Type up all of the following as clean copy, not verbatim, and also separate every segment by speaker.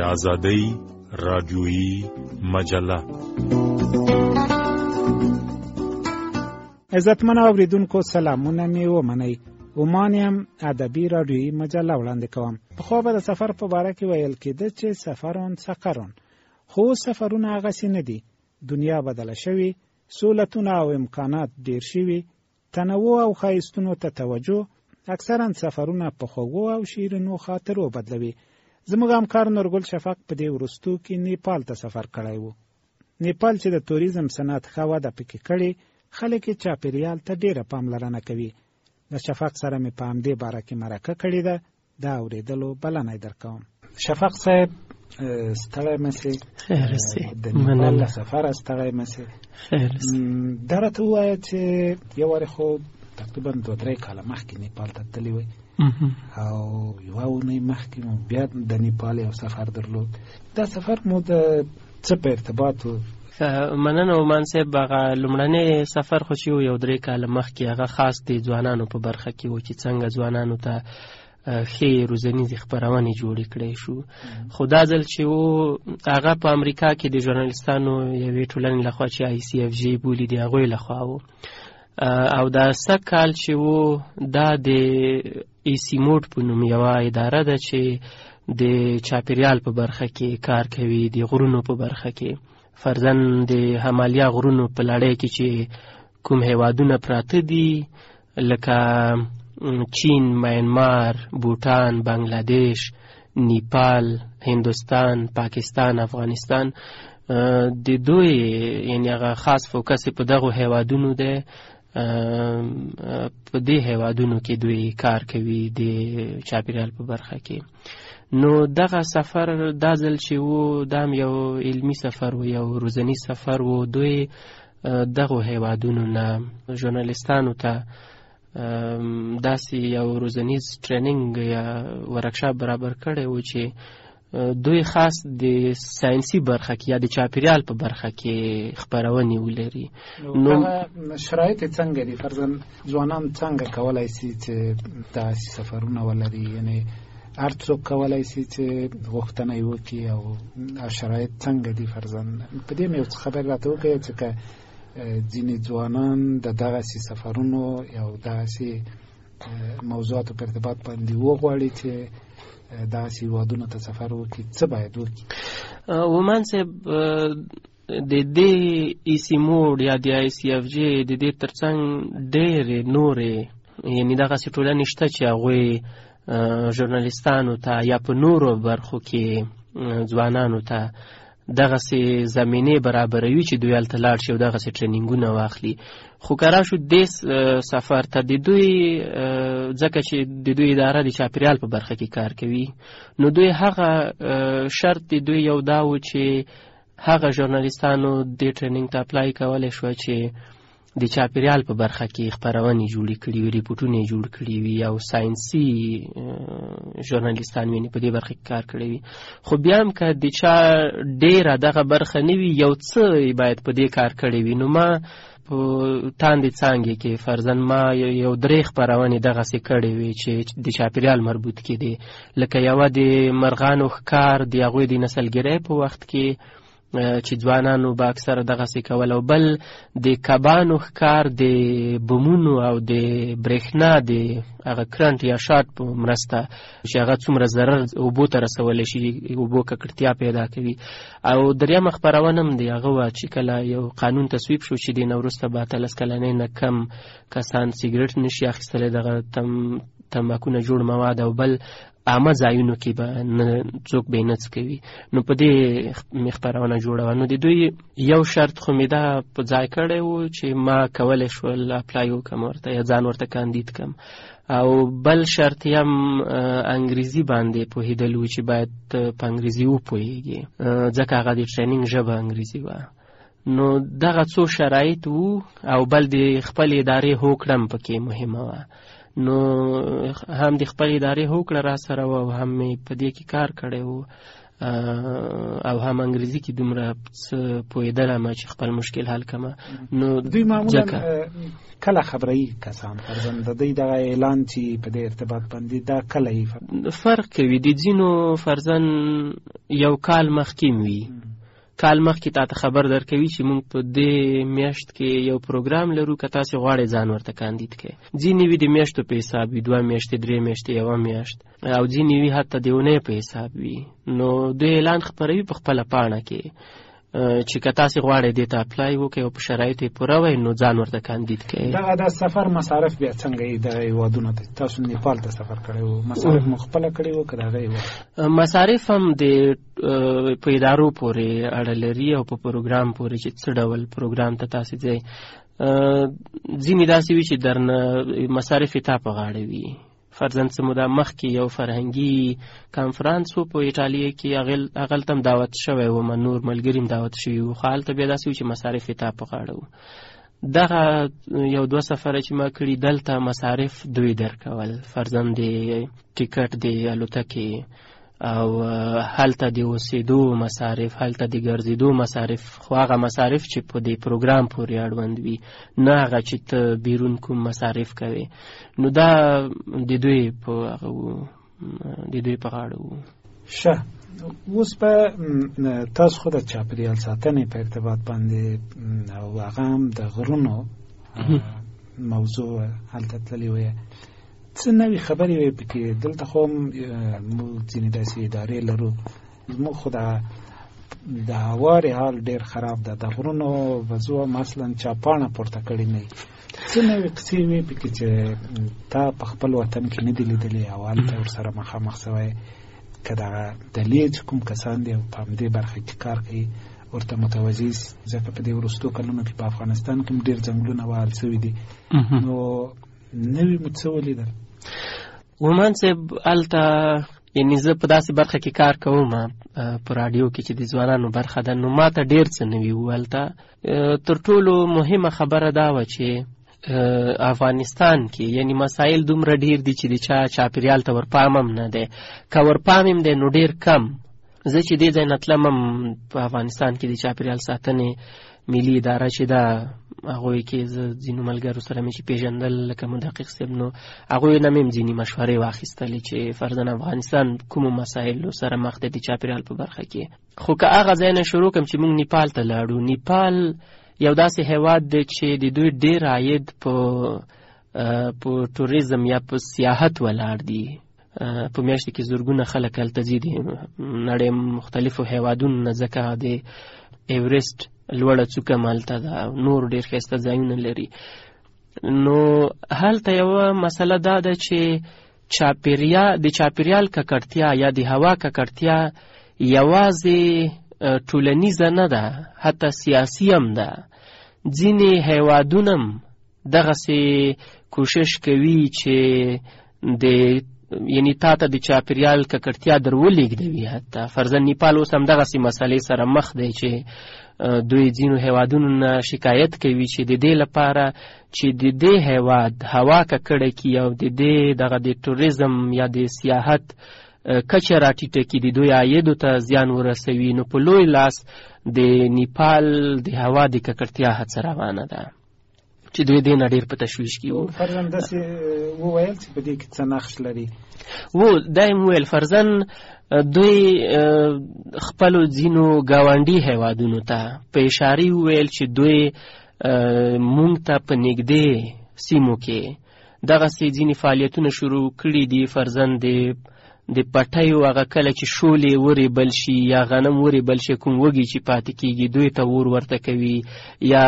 Speaker 1: آزادۍ رادیویي مجله.
Speaker 2: عزتمن اوریدونکو سلامونه می ومنئ. ومانیم ادبي رادیویي مجله وړاندې کوم. پخوا به د سفر په باره کې ویل کېده چې سفرون سقرون، خو سفرونه هغسې نه دي. دنیا بدله شوې، سهولتونه او امکانات ډېر شوي، تنوع او ښایستونو ته توجه اکثرا سفرونه په خوږو او شیرینو خاطرو بدلوي. زموږ همکار نورګل شفق په دې وروستو کې نیپال ته سفر کړی و. نیپال چې د توریزم صنعت ښه وده پکې کړې، خلک یې چاپېریال ته ډېره پاملرنه کوي. د شفق سره مې په همدې باره کې مرکه کړې ده، دا اورېدلو بلنه یې درکوم. شفق صاحب ستړی مسې؟
Speaker 3: خیر سې.
Speaker 2: د نیپال له سفره ستړی مسې؟
Speaker 3: خیر سې.
Speaker 2: دا راته ووایه چې یو وارې خو تقریبا 2-3 کاله مخکې نیپال ته تللی وی او یوه اونۍ مخکې مو بیا د نیپال یو سفر درلود. دا سفر مو د څه په ارتباط و؟
Speaker 3: مننه عمان صاحب. هغه لومړنی سفر خو چې یو 3 کاله مخکې هغه خاص د ځوانانو په برخه کې و چې څنګه ځوانانو ته ښې روزنیزې خپرونې جوړې کړی شو. خو دا ځل چې و هغه په امریکا کې د ژورنالستانو یوې ټولنې لخوا چې ICFJ بولي د هغوی لخوا و. او دا سږ کال چې و دا د ایسیموډ په نوم یوه اداره ده چې د چاپېریال په برخه کې کار کوي، د غرونو په برخه کې. فرضاً د همالیا غرونو په لړۍ کې چې کوم هیوادونه پراته دي لکه چین، میانمار، بوټان، بنگلادیش، نیپال، هندوستان، پاکستان، افغانستان، د دوی یعنی هغه خاص فوکس په دغو هیوادونو ده. په دې هیوادونو کې دوی کار کوي د چاپېریال په برخه کې. نو دغه سفر دا ځل چې و دا یو علمي سفر و، یو روزنیز سفر و. دوی دغو هیوادونو نه ژورنالستانو ته داسې یو روزنیز ټریننګ یا ورکشاپ برابر کړی و چې دوی خاص د ساینسي برخه کې یا د چاپېریال په برخه کې خپرونې ولري.
Speaker 2: نو شرایط څنګه دي؟ فرضاً ځوانان څنګه کولی شي چې داسې سفرونه ولري؟ یعنی هر څوک کولی شي چې غوښتنه یې وکړي او شرایط څنګه دي؟ فرضاً په دې مې یو څه خبر راته وکړئ چې که ځینې ځوانان د دغسې سفرونو یا دغسې موضوعاتو په ارتباط باندې وغواړي چې داسې هیوادونو ته سفر وکړي، څه باید وکړي؟
Speaker 3: ومان صاحب د دې ایسیموډ یا د ICFJ د دې ترڅنګ ډېرې نورې یعنی دغسې ټولنې شته چې هغوی ژورنالستانو ته یا په نورو برخو کې ځوانانو ته دغسې زمینې برابروي چې دوی هلته لاړ شي او دغسې ټرینینګونه واخلي. خو که راشو دې سفر ته د دوی ځکه چې د دوی اداره د چاپېریال په برخه کې کار کوي، نو دوی هغه شرط د دوی یو دا و چې هغه ژورنالستانو دې ټرینینګ ته اپلای کولی شوه چې د چاپېریال په برخه کې خپرونې جوړې کړي وي، ریپورټونه یې جوړ کړي وي او ساینسي ژورنالستان وي په دې برخه کې کار کړی وي. خو بیا هم که د چا ډېره دغه برخه نه وي، یو څه باید په دې کار کړی وي. نو ما په تاندې څانګې کې فرضاً ما یو 3 خپرونې دغسې کړې وي چې د چاپېریال مربوط کې دي. لکه یوه د مرغانو ښکار د هغوی د نسلګرۍ په وخت کې چې ځوانانو به اکثره دغسې کول، او بل د کبانو ښکار د بمونو او د برېښنا د هغه کرنټ یا شارټ په مرسته چې هغه څومره ضرر اوبو ته رسولی شي، اوبو ککړتیا پیدا کوي. او 3مه خپرونه هم د هغه وه چې کله یو قانون تصویب شو چې د نه وروسته به 13 کلنۍ نه کم کسان سیګرټ نشي اخیستلی، دغه تمباکونه جوړ مواد، او بل عامه ځایونو کې به څوک به یې نه څکوي. نو په دې مې خپرونه جوړه وه. نو د دوی یو شرط خو مې دا په ځای کړی و چې ما کولی شول اپلای وکړم ورته یا ځان ورته کاندید کړم، او بل شرط یې هم انګریزي باندې پوهېدل و چې باید په انګریزي وپوهېږي ځکه هغه د ټرینینګ ژبه انګریزي وه. نو دغه څو شرایط وو، او بل د خپل ادارې هوکړه هم پکې مهمه وه. نو هم د خپل ادارې هوکړه را سره و او هم مې په دې کې کار کړی و. او هم انګریزي کې دومره څه پوهېدلم چې خپل مشکل حل کړم. نو
Speaker 2: دوی معمولا کله خبري کسان فرضاً د دې دغه اعلان چې په دې ارتباط باندې دا کله
Speaker 3: فرق کوي. د ځینو فرضاً یو کال مخکې وي، کال مخکې تاته خبر درکوي چې موږ په دې میاشت کې یو پروګرام لرو، که تاسې غواړئ ځان ورته کاندید کړئ. ځینې وي د میاشتو په حساب وي، 2 میاشتې 3 میاشتې 1 میاشت، او ځینې وي حتی د اونۍ په حساب وي. نو دوی اعلان خپروي په خپله پاڼه کې چې که تاسې غواړئ دې ته اپلای وکړئ او په شرایطو یې پوره وئ نو ځان ورته کاندید کړئ.
Speaker 2: دغه د سفر مصارف بیا څنګه د هېوادونو ته تاسو نیپال ته سفر کړی وو، مصارف مو خپله کړی وو که د هغه یې
Speaker 3: مصارف هم د په ادارو پورې اړه لري او په پروګرام پورې چې څه ډول پروګرام ته تاسې ځئ. ځینې داسې وي چې درنه مصارف یې تا په غاړه وي. فرضاً څه موده مخکې یو فرهنګي کانفرانس و په ایټالیا کې، هغلته هم دعوت شوی وم، نور ملګري هم دعوت شوي وو، خو هلته بیا داسې و چې مصارف یې تا په غاړه وو. دغه 1-2 سفره چې ما کړي دلته مصارف دوی درکول، فرضاً د ټیکټ د الوتکې او هلته د اوسېدو مصارف، هلته د ګرځېدو مصارف، خو هغه مصارف چې په دې پروګرام پورې اړوند وي، نه هغه چې ته بیرون کوم مصارف کوې. نو دا د دوی په غاړه وو.
Speaker 2: ښه، اوس په تاسو خو د چاپېریال ساتنې په ارتباط باندې او هغه هم د غرونو موضوع هلته تللي وې، څه نوې خبرې وې پکې؟ دلته خو موږ ځینې داسې ادارې لرو، زموږ خو د هوارې حال ډېر خراب ده، د غرونو وضوع مثلا چا پاڼه پورته کړې نه وي. څه نوې قصې وې پکې چې تا په خپل وطن کې نه دي لیدلې او هلته ورسره مخامخ سوی، که دغه دلې چې کوم کسان دي او په همدې برخه کې کار کوي ورته متوجه سي؟ ځکه په دې وروستو کلونو کې په افغانستان کې ډېر ځنګلونه وهل سوي دي. نو نوې مو څه ولیدل؟
Speaker 3: ومان صاحب هلته یعنې زه په داسې برخه کې کار کوم په راډیو کې چې د ځوانانو برخه ده، نو ما ته ډېر څه نوي وو هلته. تر ټولو مهمه خبره دا وه چې افغانستان کې یعنی مسایل دومره ډیر دي چې د چاپیریال ته ورپام هم نه دی، که ورپام هم دی نو ډیر کم. زه چې دې ځای نه تلم هم په افغانستان کې د چاپیریال ساتنې ملي اداره چې ده، هغوی کې زه ځینو ملګرو سره مې چې پیژندل لکه مدقق صاحب، نو هغوی نه مې هم ځینې مشورې واخیستلې چې فرضاً افغانستان کومو مسایلو سره مخ دی د چاپیریال په برخه کې. خو که هغه ځای نه شروع کړم چې موږ نیپال ته لاړو، نیپال یو داسې هیواد دی چې د دوی ډېر عاید په توریزم یا په سیاحت ولاړ دي. په میاشت کې زرګونه خلک هلته ځي د نړۍ مختلفو هیوادونو نه، ځکه د ایورسټ لوړه څوکه هم هلته ده او نور ډېر ښایسته ځایونه لري. نو هلته یوه مسله دا ده چې د چاپیریال ککړتیا یا د هوا ککړتیا یوازې ټولنیزه نه ده، حتی سیاسي هم ده. ځینې هیوادونه هم دغسې کوشش کوي چې یعنی تا ته د چاپیریال ککړتیا در ولېږدوي. حتی فرضاً نیپال اوس هم دغسې مسلې سره مخ دی چې دوی ځینو هیوادونو نه شکایت کوي چې د دې لپاره چې د دې هیواد هوا ککړه کړي او د دې دغه د توریزم یا د سیاحت کچه راټیټه کړي، د دوی عایدو ته زیان ورسوي. نو په لوی لاس د نیپال د هوا د ککړتیا هڅه روانه ده چې دوی دې نه ډېر په تشویش کې وو.
Speaker 2: فرضاً داسې وویل چې په دې کې څه نقش لري
Speaker 3: دا یې وویل، فرضاً دوی خپلو ځینو ګاونډي هیوادونو ته په اشارې وویل چې دوی مونږ ته په نږدې سیمو کې دغسې ځینې فعالیتونه شروع کړي دي. فرضاً د پټیو هغه کله چې شولې وریبل شي یا غنم وریبل شي، کوم وږي چې پاتې کېږي دوی ته ورته کوي، یا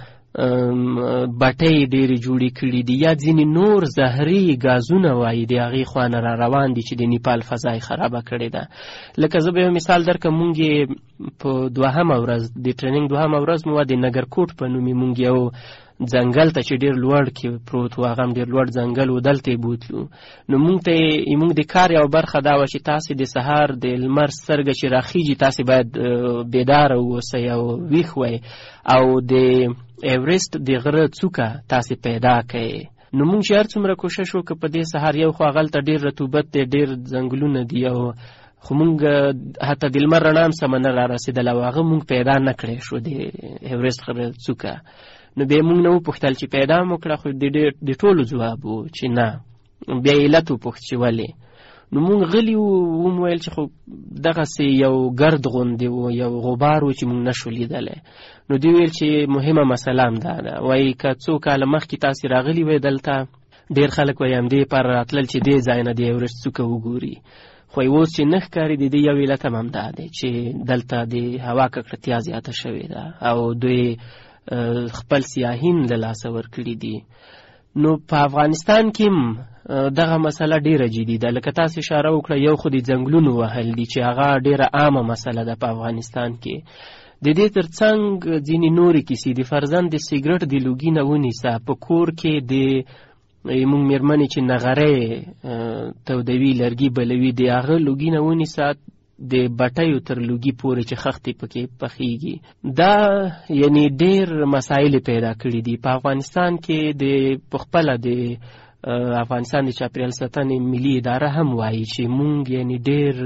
Speaker 3: بټۍ ډېرې جوړې کړي دي، یا ځینې نور زهري ګازونه وایي د هغې خوا نه را روان دي چې د نیپال فضا یې خرابه کړې ده. لکه زه به یو مثال درکړم، مونږ یې په 2مه ورځ د ټریننګ 2مه ورځ مو د نګرکوټ په نوم یې مونږ یو ځنګل ته چې ډېر لوړ کې پروت و، هغه هم ډېر لوړ ځنګل و، دلته یې بوتلو. نو مونږ د کار یو برخه دا وه چې تاسې د سهار د لمر سترګه چې راخیږي تاسې باید بیداره واوسئ او ویښ وئ او د ایورسټ د غره څوکه تاسې پیدا کړئ. نو مونږ چې هر څومره کوشش وکړو په دې سهار، یو خو هغلته ډېر رطوبت دی، ډېر ځنګلونه دي او خو مونږ حتی د لمر رڼا هم سمه نه را رسېدله او هغه مونږ پیدا نه کړی شو د ایورسټ څوکه. نو بیا مونږ نه وپوښتل چې پیدا مو کړه، خو د ټولو ځواب و چې نه. بیا علت وپوښت چې ولې. نو مونږ غلي وو، وویل چې خو دغسې یو ګرد غوندې و، یو غبار و چې مونږ نشو لیدلی. نو دوی ویل چې مهمه مسله هم دا ده، وایي که څو کاله مخکې تاسې راغلي وی دلته، ډېر خلک وایي همدې پر راتلل چې دې ځای نه د ایورسټ څوکه وګوري. خو اوس چې نه ښکاري، د دې یو علت هم همدا دی چې دلته د هوا ککړتیا زیاته شوې ده او دوی خپل سیاحین له لاسه ورکړي دي. نو په افغانستان کې هم دغه مسله ډیره جدي ده. لکه تاسو اشاره وکړه، یو خو د ځنګلونو وهل دي چې هغه ډیره عامه مسله ده په افغانستان کې. د دې ترڅنګ ځینې نورې کیسې دي، فرضاً د سیګرټ د لوګي نه ونیسه، په کور کې د مونږ مېرمنې چې نغرۍ تودوي، لرګي بلوي، د هغه لوګي نه ونیسه د بټیو تر لوګي پورې چې خښتې پکې پخیږي. دا یعنی ډېر مسایل پیدا کړي دي په افغانستان کې. د پخپله د افغانستان د چاپیریال ساتنې ملي اداره هم وایي چې مونږ یعنی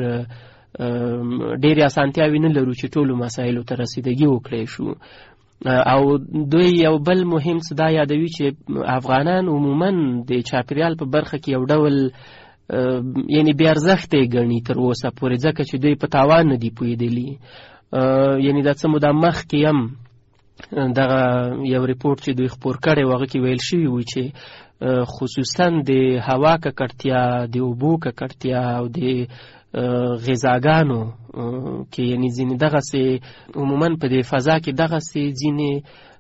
Speaker 3: ډېرې اسانتیاوې نه لرو چې ټولو مسایلو ته رسیدګي وکړی شو. او دوی یو بل مهم څه دا یادوي چې افغانان عموماً د چاپیریال په برخه کې یو ډول یعنی بې ارزښته یې ګڼي تر اوسه پورې، ځکه چې دوی په تاوان نه دي پوهېدلي. یعنی دا څه موده مخکې هم دغه یو ریپورټ چې دوی خپور کړی و، هغه کې ویل شوي و چې خصوصاً د هوا ککړتیا، د اوبو ککړتیا او د غذاګانو کې یعنی ځینې دغسې عموماً په دې فضا کې دغسې ځینې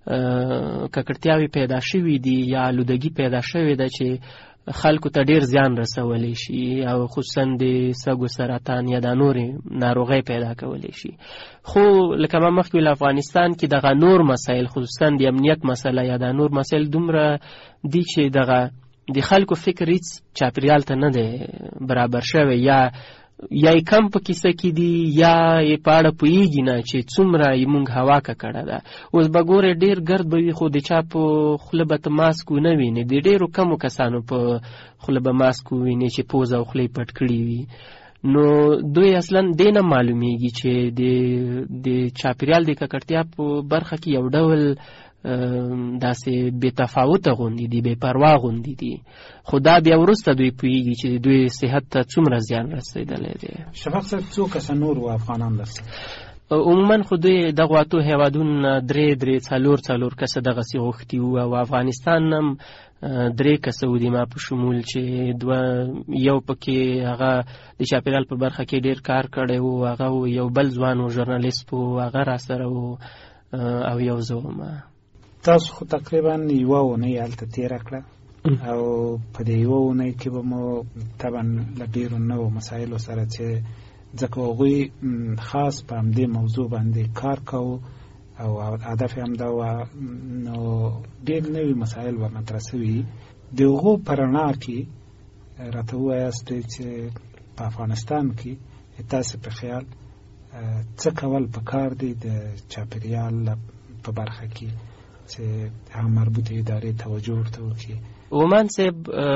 Speaker 3: ککړتیاوې پیدا شوي دي یا آلودګي پیدا شوې ده چې خلکو ته ډیر زیان رسولی شي او خصوصا د سږو سرطان یا د نورې ناروغۍ پیدا کولی شي. خو لکه ما مخکې ویل، افغانستان کې دغه نور مسایل، خصوصا د امنیت مسله یا د نور مسایل دومره دي چې دغه د خلکو فکر هیڅ چاپیریال ته نه دی برابر شوی، یا یې کم په کیسه کې دي یا یې په اړه پوهېږي نه چې څومره یې مونږ هوا ککړه ده. اوس به ګورې ډېر ګرد به وي، خو د چا په خوله به ته ماسک ونه وینې، د ډېرو کمو کسانو په خوله به ماسک ووینې چې پوزه او خوله یې پټ کړي وي. نو دوی اصلا دې نه معلومیږي چې د چاپیریال د ککړتیا په برخه کې یو ډول داسې بې تفاوته غوندې دي، بې پروا غوندې دي. خو دا بیا وروسته دوی پوهېږي چې دوی صحت ته څومره زیان رسېدلی دی.
Speaker 2: شفاق صاحب، څو کسه نور و افغانان درسه؟
Speaker 3: عموما خو دوی دغو اتو هېوادونو درې څلور کسه دغسې غوښتي وو او افغانستان هم 3 کسه و دي ما په شمول، چې یو پکې هغه د چاپیریال په برخه کې ډېر کار کړی و، هغه یو بل ځوان و ژورنالیست و، هغه را سره و، او یو زه وم.
Speaker 2: تاسو خو تقریبا یوه اونۍ هلته تېره کړه او په دې یوه اونۍ کې به مو طبعا له ډېرو نوو مسایلو سره چې ځکه هغوی خاص په همدې موضوع باندې کار کوو او هدف یې همدا وه، نو ډېر نوي مسایل به مطرح سوي. د هغو په رڼا کې راته ووایاستئ چې په افغانستان کې تاسې په خیال څه کول پکار دی د چاپیریال په برخه کې چې هم مربوطه ادارې توجه ورته وکړي؟
Speaker 3: ومان صاحب،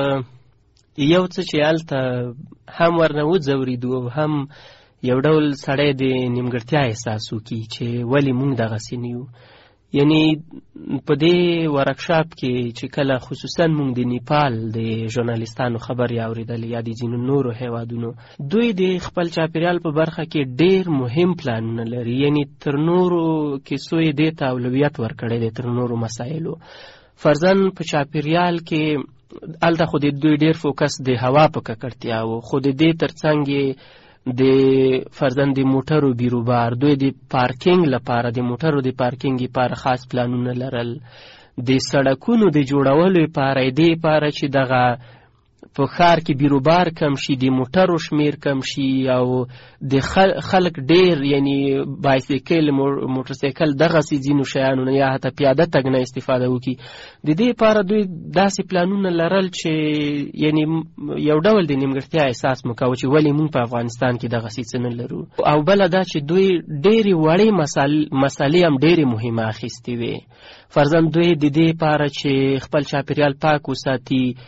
Speaker 3: یو څه چې هلته هم ورنه وځورېدو او هم یو ډول سړی د نیمګړتیا احساس وکړي چې ولې مونږ دغسې نه یو. یعنی په دې ورکشاپ کې چې کله خصوصا مونږ د نیپال د ژورنالیستانو خبرې اورېدلې یا د ځینو نورو هیوادونو، دوی د خپل چاپیریال په برخه کې ډېر مهم پلانونه لري. یعنی تر نورو کیسو یې دې ته اولویت ورکړی دی تر نورو مسایلو. فرضاً په چاپیریال کې هلته خو د دوی ډېر فوکس د هوا په ککړتیا و، خو د دې ترڅنګ د فرضاً د موټرو بیروبار، دوی د پارکینګ لپاره د موټرو د پارکینګ لپاره خاص پلانونه لرل، د سړکونو د جوړولو لپاره دې لپاره چې دغه په ښار کې بیروبار کم شي، د موټرو شمیر کم شي او د خلک ډېر یعنی بایسیکل، موټرسایکل دغسې ځینو شیانو نه یا حتی پیاده تګ نه استفاده وکړي. د دې لپاره دوی داسې پلانونه لرل چې یعنی یو ډول د نیمګړتیا احساس مو کوه چې ولې مونږ په افغانستان کې دغسې څه نه لرو. او بله دا چې دوی ډېرې وړې مسالې هم ډېرې مهمه اخیستې وې. فرضاً دوی د دې لپاره چې خپل چاپیریال پاک وساتي،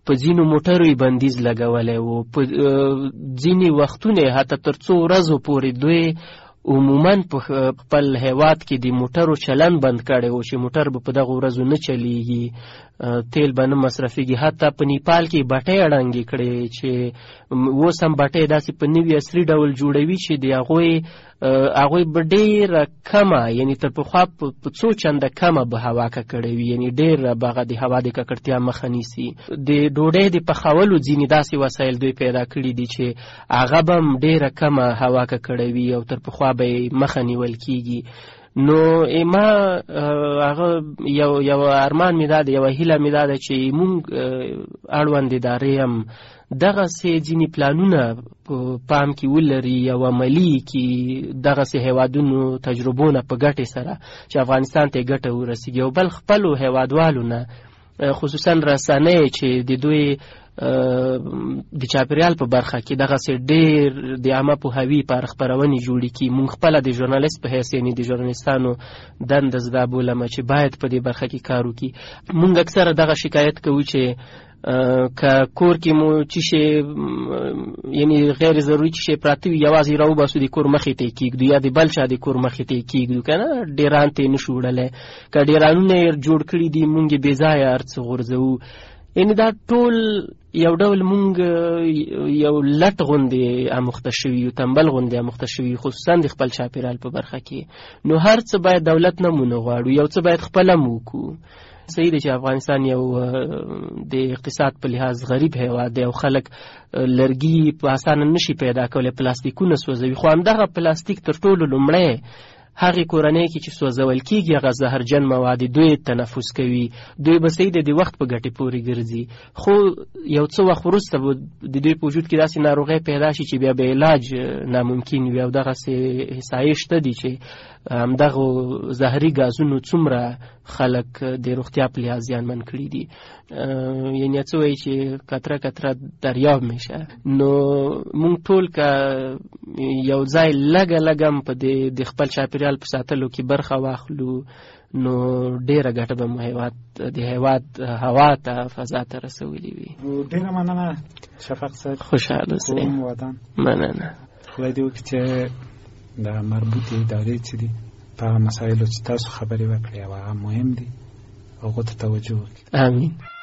Speaker 3: په ځینو موټرو یې بندیز لګولی و. په ځینې وختونه حتی تر څو ورځو پورې دوی عموما په خپل هیواد کې د موټرو چلن بند کړی و چې موټر به په دغه ورځو نه چلیږي، تیل به نه مصرفېږي. حتی په نیپال کې بټۍ اړنګې کړې چې اوس هم بټۍ داسې په نوي عصري ډول جوړوي چې د هغوی به ډېره کمه، یعنی تر پخوا په څو چنده کمه به هوا ککړه وي، یعنی ډېر به هغه د هوا د ککړتیا مخه نیسي. د ډوډۍ د پخولو ځینې داسې وسایل دوی پیدا کړي دي چې هغه به هم ډېره کمه هوا ککړه وي او تر پخوا به یې مخه نیول کېږي. نو ما هغه یو ارمان مې دا ده، یوه هیله مې دا ده چې مونږ اړوند ادارې هم دغسې ځینې پلانونه په پام کې ولري او عملي کړي، دغسې هیوادونو تجربو نه په ګټې سره چې افغانستان ته یې ګټه ورسېږي. او بل خپلو هیوادوالو نه خصوصا رسنۍ چې د دوی د چاپیریال په برخه کې دغسې ډېر د عامه پوهاوي پر خپرونې جوړې کړي. مونږ خپله د ژورنالیست په حیث یعنې د ژورنالیستانو دنده زده بولمه چې باید په دې برخه کې کار وکړي. مونږ اکثره دغه شکایت کوو چې که کور کې مو چې شی یعنی غیر ضروري چې شی پراته وي یوازې راوباسو د کور مخې ته یې کېږدو یا د بل چا د کور مخې ته یې کېږدو، که نه ډېران ته یې نشو وړلی. که ډېرانونه یې جوړ کړي دي مونږ یې بې ځایه هر څه غورځوو. یعنې دا ټول یو ډول مونږ یو لټ غوندې اموخته شوي یو، تنبل غوندې اموخته شوي، خصوصا د خپل چاپېریال په برخه کې. نو هر څه باید دولت نه مونه غواړو، یو څه باید خپله مو وکړو. صحیح دی چې افغانستان یو د اقتصاد په لحاظ غریب هیواد دی او خلک لرګي په اسانه نشي پیدا کولی، پلاستیکونه سوځوي. خو همدغه پلاستیک تر ټولو لومړی هغې کورنۍ کې چې سوځول کېږي هغه زهرجن مواد دوی تنفس کوي، دوی به صحیح د وخت په ګټې پورې ګرځي. خو یو څه وخت وروسته به د دوی په وجود کې داسې ناروغۍ پیدا شي چې بیا به علاج ناممکن وي. او دغسې احصایې شته دي چې همدغو زهري ګازونو څومره خلک د روغتیا په لحاظ زیانمن کړي دي. یعنې څه وایي چې قطره قطره دریاب میشه. نو مونږ ټول که یو ځای لږه لږه هم په د خپل چاپېریال په ساتلو کې برخه واخلو نو ډېره ګټه به مو د هیواد هوا ته فضا ته رسولې وي.
Speaker 2: ډېره مننه شفق صاحب.
Speaker 3: خوشحاله اوسئ. مننه.
Speaker 2: خدای دې وکړي چې د مربوطې ادارې چې دي په هغه مسایلو چې تاسو خبرې وکړې او هغه مهم دي هغو ته توجه وکړي.
Speaker 3: امین.